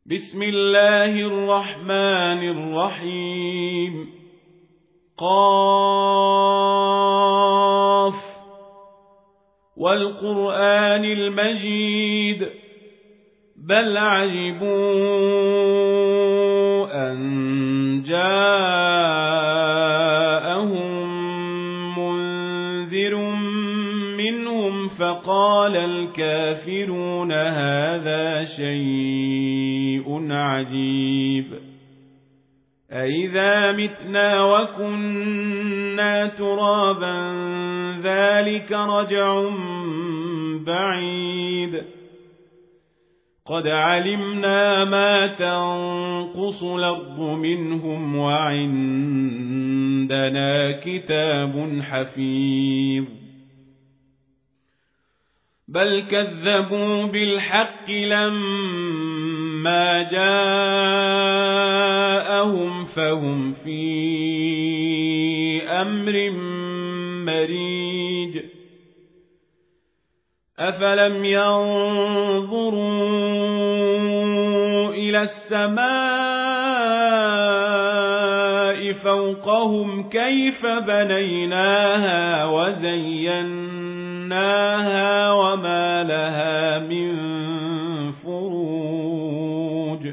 بسم الله الرحمن الرحيم قاف والقرآن المجيد بل عجبوا أن جاءهم منذر منهم فقال الكافرون هذا شيء عجيب أإذا متنا وكنا ترابا ذلك رجع بعيد قد علمنا ما تنقص الأرض منهم وعندنا كتاب حفيظ بل كذبوا بالحق لما جاءهم فهم في أمر مريج أفلم ينظروا إلى السماء فوقهم كيف بنيناها وزيناها وما لها من فروج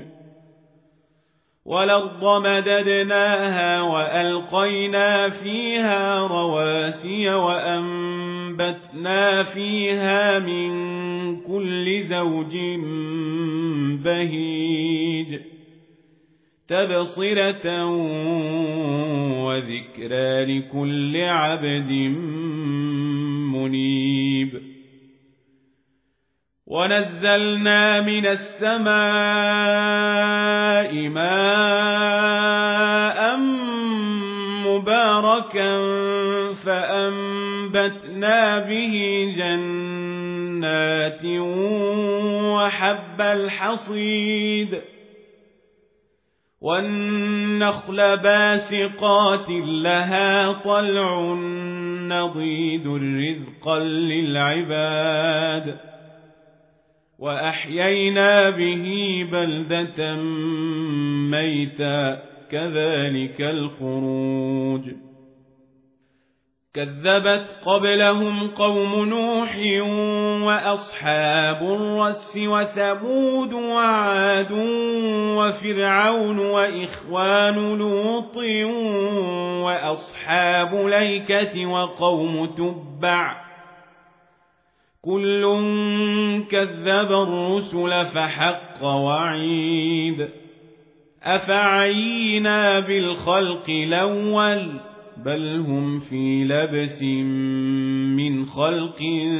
والأرض مددناها وألقينا فيها رواسي وأنبتنا فيها من كل زوج بهيج تبصرة وذكرى لكل عبد منيب ونزلنا من السماء ماء مباركا فأنبتنا به جنات وحب الحصيد والنخل باسقات لها طلع نضيد رزقا للعباد وأحيينا به بلدة ميتا كذلك الخروج كذبت قبلهم قوم نوح وأصحاب الرس وثمود وعاد وفرعون وإخوان لوط وأصحاب الأيكة وقوم تبع كل كذب الرسل فحق وعيد أفعينا بالخلق الأول بل هم في لبس من خلق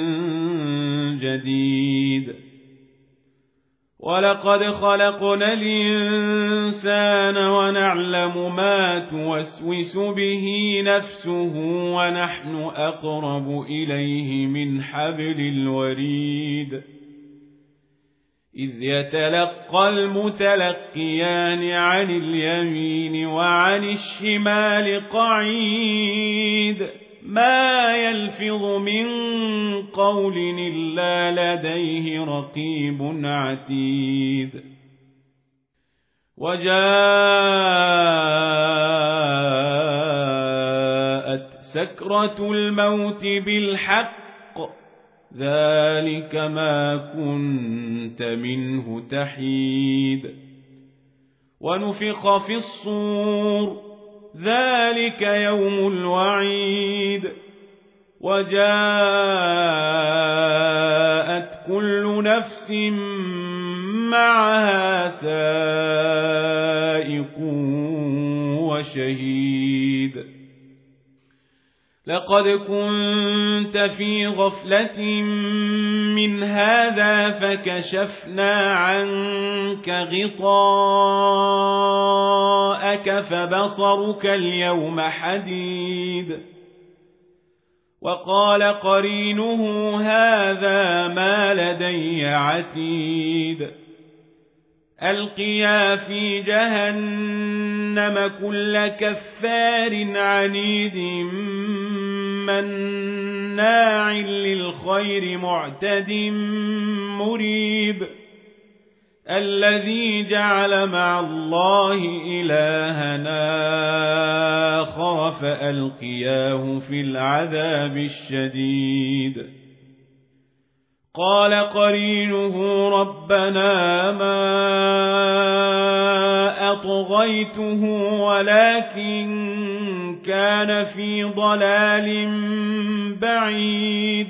جديد ولقد خلقنا الإنسان ونعلم ما توسوس به نفسه ونحن أقرب إليه من حبل الوريد إذ يتلقى المتلقيان عن اليمين وعن الشمال قعيد ما يلفظ من قول إلا لديه رقيب عتيد وجاءت سكرة الموت بالحق ذلك ما كنت منه تحيد ونفخ في الصور ذلك يوم الوعيد وجاءت كل نفس معها سائق وشهيد لقد كنت في غفلة من هذا فكشفنا عنك غطاءك فبصرك اليوم حديد وقال قرينه هذا ما لدي عتيد ألقيا في جهنم كل كفار عنيد مناع للخير معتد مريب الذي جعل مع الله إلهنا آخر فألقياه في العذاب الشديد قال قرينه ربنا ما أطغيته ولكن كان في ضلال بعيد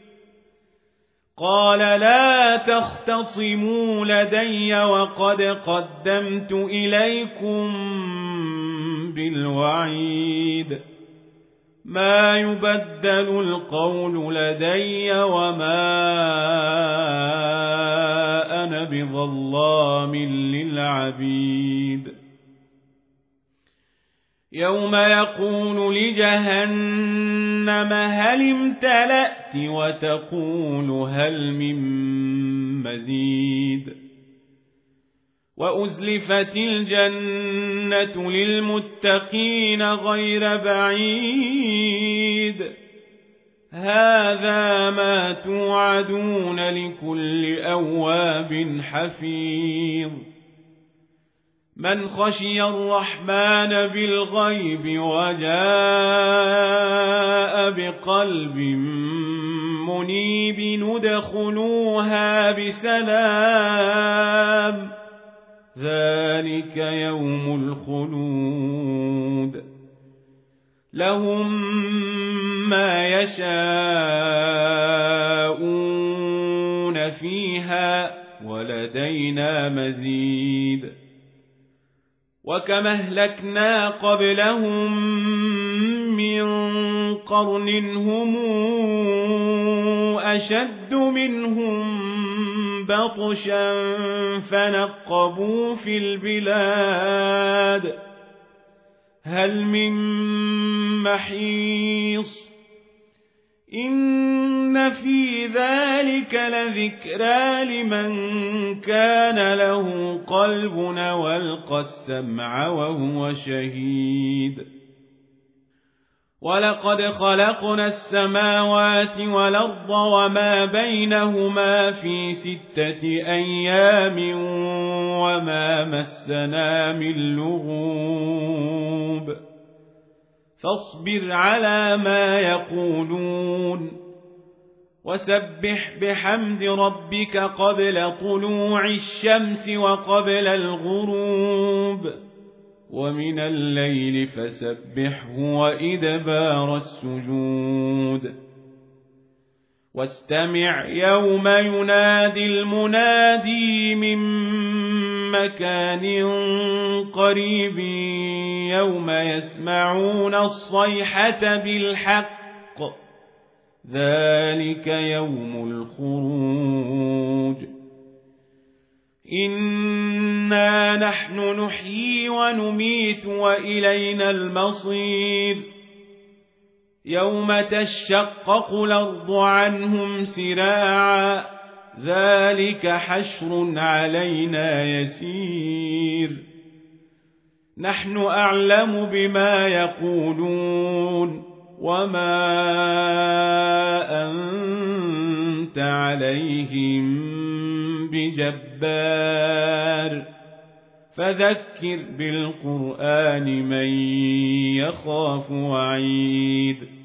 قال لا تختصموا لدي وقد قدمت إليكم بالوعيد ما يبدل القول لدي وما أنا بظلام للعبيد يوم يقول لجهنم هل امتلأت وتقول هل من مزيد وأزلفت الجنة للمتقين غير بعيد هذا ما توعدون لكل أواب حفيظ من خشي الرحمن بالغيب وجاء بقلب منيب ندخلوها بسلام ذلك يوم الخلود لهم ما يشاءون فيها ولدينا مزيد وكما أهلكنا قبلهم من قرن هم أشد منهم بطشا فنقبوا في البلاد هل من محيص إن في ذلك لذكرى لمن كان له قلب والقى السمع وهو شهيد ولقد خلقنا السماوات والأرض وما بينهما في 6 أيام وما مسنا من لغوب فاصبر على ما يقولون وسبح بحمد ربك قبل طلوع الشمس وقبل الغروب ومن الليل فسبحه وإدبار السجود واستمع يوم ينادي المنادي من مكان قريب يوم يسمعون الصيحة بالحق ذلك يوم الخروج إنا نحن نحيي ونميت وإلينا المصير يوم تشقق الأرض عنهم سراعا ذلك حشر علينا يسير نحن أعلم بما يقولون وما أنت عليهم بجبار فذكر بالقرآن من يخاف وعيد